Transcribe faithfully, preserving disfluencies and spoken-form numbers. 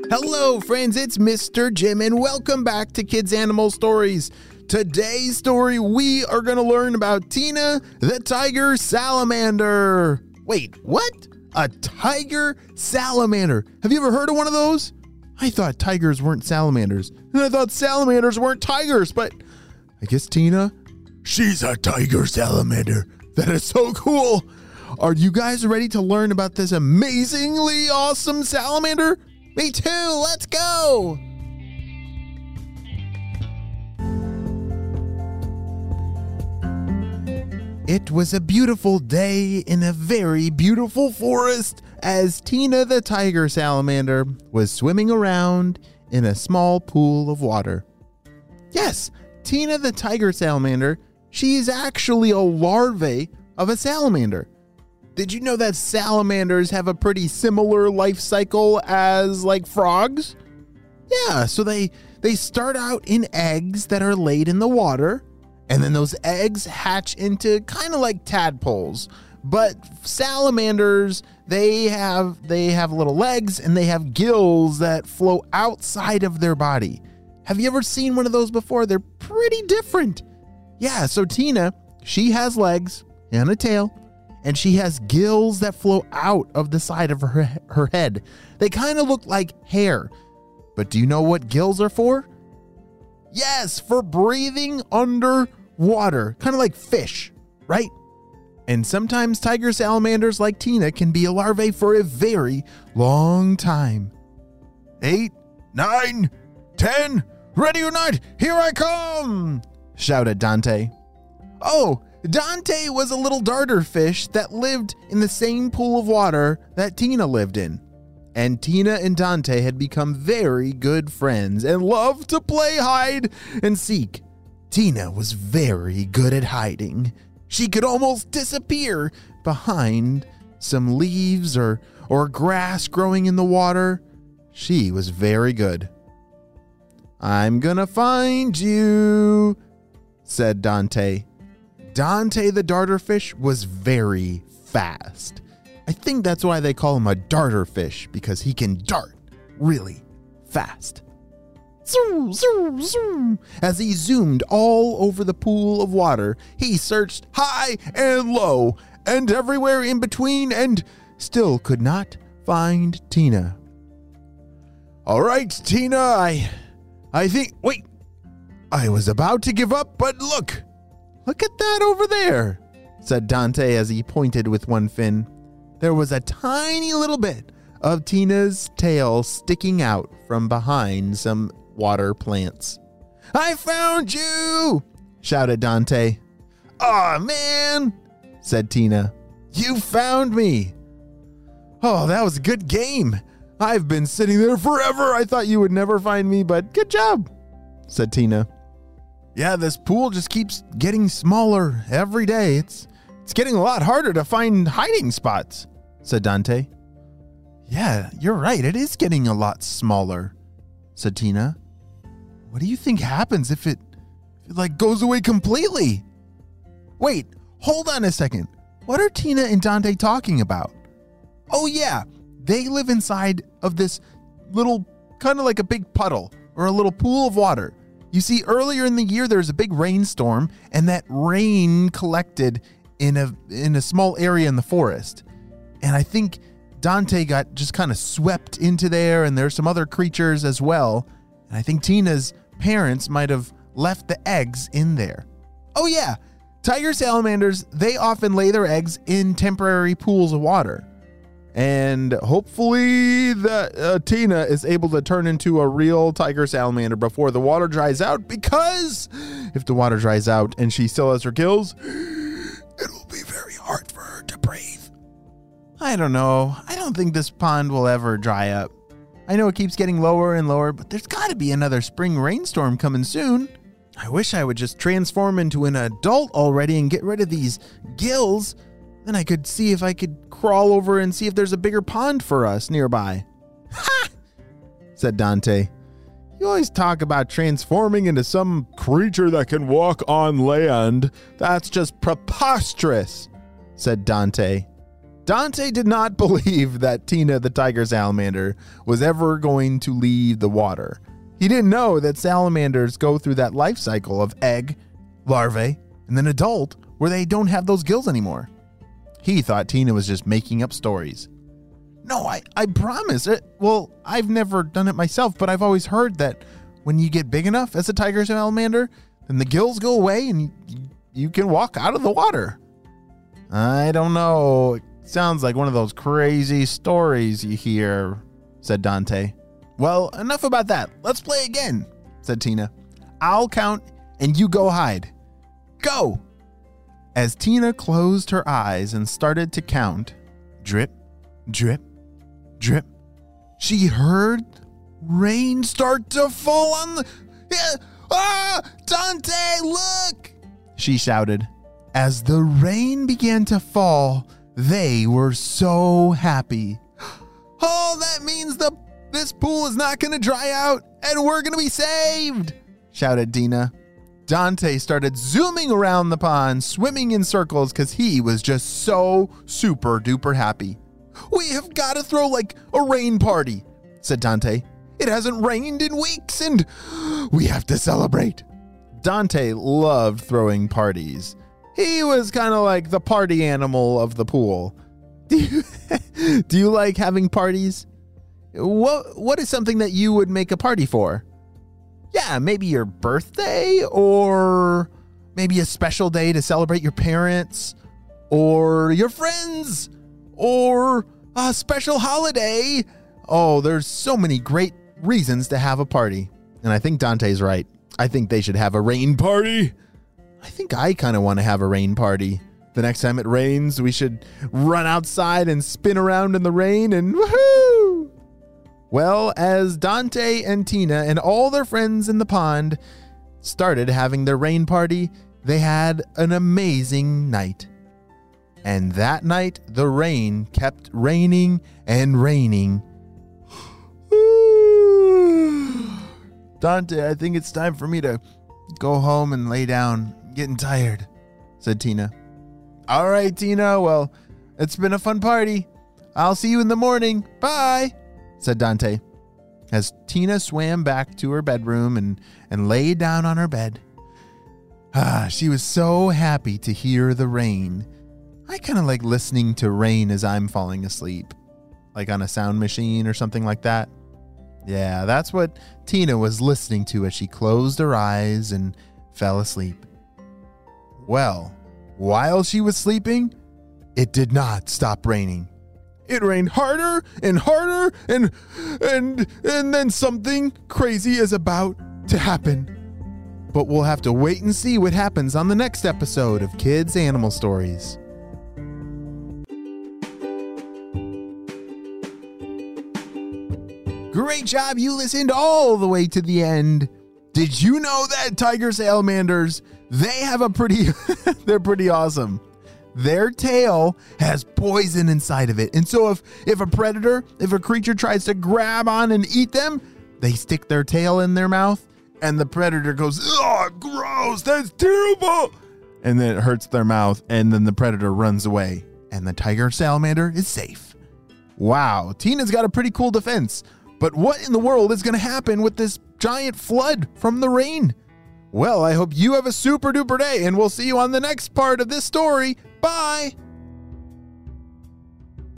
Hello, friends, it's Mister Jim, and welcome back to Kids Animal Stories. Today's story, we are going to learn about Tina the tiger salamander. Wait, what? A tiger salamander? Have you ever heard of one of those? I thought tigers weren't salamanders, and I thought salamanders weren't tigers, but I guess Tina, she's a tiger salamander. That is so cool. Are you guys ready to learn about this amazingly awesome salamander? Me too, let's go! It was a beautiful day in a very beautiful forest as Tina the tiger salamander was swimming around in a small pool of water. Yes, Tina the tiger salamander, she is actually a larvae of a salamander. Did you know that salamanders have a pretty similar life cycle as like frogs? Yeah, so they they start out in eggs that are laid in the water, and then those eggs hatch into kind of like tadpoles. But salamanders, they have they have little legs and they have gills that flow outside of their body. Have you ever seen one of those before? They're pretty different. Yeah, so Tina, she has legs and a tail, and she has gills that flow out of the side of her, her head. They kind of look like hair. But do you know what gills are for? Yes, for breathing underwater, kind of like fish, right? And sometimes tiger salamanders like Tina can be a larvae for a very long time. Eight, nine, ten, ready or not, here I come, shouted Dante. Oh, Dante was a little darter fish that lived in the same pool of water that Tina lived in. And Tina and Dante had become very good friends and loved to play hide and seek. Tina was very good at hiding. She could almost disappear behind some leaves or, or grass growing in the water. She was very good. I'm gonna find you, said Dante. Dante the darterfish was very fast. I think that's why they call him a darterfish, because he can dart really fast. Zoom, zoom, zoom. As he zoomed all over the pool of water, he searched high and low and everywhere in between and still could not find Tina. All right, Tina, I, I think, wait, I was about to give up, but look. Look at that over there, said Dante as he pointed with one fin. There was a tiny little bit of Tina's tail sticking out from behind some water plants. I found you, shouted Dante. Aw, man, said Tina. You found me. Oh, that was a good game. I've been sitting there forever. I thought you would never find me, but good job, said Tina. Yeah, this pool just keeps getting smaller every day. It's it's getting a lot harder to find hiding spots, said Dante. Yeah, you're right. It is getting a lot smaller, said Tina. What do you think happens if it, if it like goes away completely? Wait, hold on a second. What are Tina and Dante talking about? Oh yeah, they live inside of this little, kind of like a big puddle or a little pool of water. You see, earlier in the year, there was a big rainstorm, and that rain collected in a in a small area in the forest. And I think Dante got just kind of swept into there, and there's some other creatures as well. And I think Tina's parents might have left the eggs in there. Oh yeah, tiger salamanders, they often lay their eggs in temporary pools of water. And hopefully that uh, Tina is able to turn into a real tiger salamander before the water dries out, because if the water dries out and she still has her gills, it'll be very hard for her to breathe. I don't know. I don't think this pond will ever dry up. I know it keeps getting lower and lower, but there's got to be another spring rainstorm coming soon. I wish I would just transform into an adult already and get rid of these gills. Then I could see if I could crawl over and see if there's a bigger pond for us nearby. Ha! Said Dante. You always talk about transforming into some creature that can walk on land. That's just preposterous, said Dante. Dante did not believe that Tina the tiger salamander was ever going to leave the water. He didn't know that salamanders go through that life cycle of egg, larvae, and then adult where they don't have those gills anymore. He thought Tina was just making up stories. No, I, I promise it. Well, I've never done it myself, but I've always heard that when you get big enough as a tiger salamander, then the gills go away and you, you can walk out of the water. I don't know. It sounds like one of those crazy stories you hear, said Dante. Well, enough about that. Let's play again, said Tina. I'll count and you go hide. Go! As Tina closed her eyes and started to count, drip, drip, drip, she heard rain start to fall on the... Ah! Dante, look! She shouted. As the rain began to fall, they were so happy. Oh, that means the this pool is not going to dry out and we're going to be saved, shouted Tina. Dante started zooming around the pond, swimming in circles because he was just so super duper happy. We have got to throw like a rain party, said Dante. It hasn't rained in weeks and we have to celebrate. Dante loved throwing parties. He was kind of like the party animal of the pool. Do you, do you like having parties? What What is something that you would make a party for? Yeah, maybe your birthday, or maybe a special day to celebrate your parents or your friends or a special holiday. Oh, there's so many great reasons to have a party. And I think Dante's right. I think they should have a rain party. I think I kind of want to have a rain party. The next time it rains, we should run outside and spin around in the rain and woohoo! Well, as Dante and Tina and all their friends in the pond started having their rain party, they had an amazing night. And that night, the rain kept raining and raining. Dante, I think it's time for me to go home and lay down. I'm getting tired, said Tina. All right, Tina. Well, it's been a fun party. I'll see you in the morning. Bye, said Dante. As Tina swam back to her bedroom and, and lay down on her bed. Ah, she was so happy to hear the rain. I kind of like listening to rain as I'm falling asleep, like on a sound machine or something like that. Yeah, that's what Tina was listening to as she closed her eyes and fell asleep. Well, while she was sleeping, it did not stop raining. It rained harder and harder, and and and then something crazy is about to happen. But we'll have to wait and see what happens on the next episode of Kids Animal Stories. Great job, you listened all the way to the end. Did you know that tiger salamanders, they have a pretty, they're pretty awesome. Their tail has poison inside of it. And so if, if a predator, if a creature tries to grab on and eat them, they stick their tail in their mouth and the predator goes, oh, gross, that's terrible. And then it hurts their mouth and then the predator runs away and the tiger salamander is safe. Wow, Tina's got a pretty cool defense. But what in the world is going to happen with this giant flood from the rain? Well, I hope you have a super duper day and we'll see you on the next part of this story. Bye.